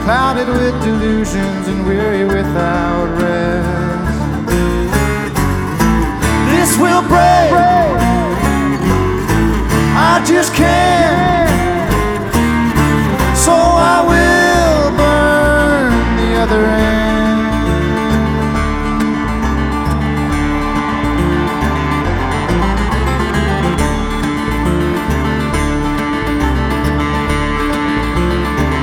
clouded with delusions and weary without rest. This will break, I just can't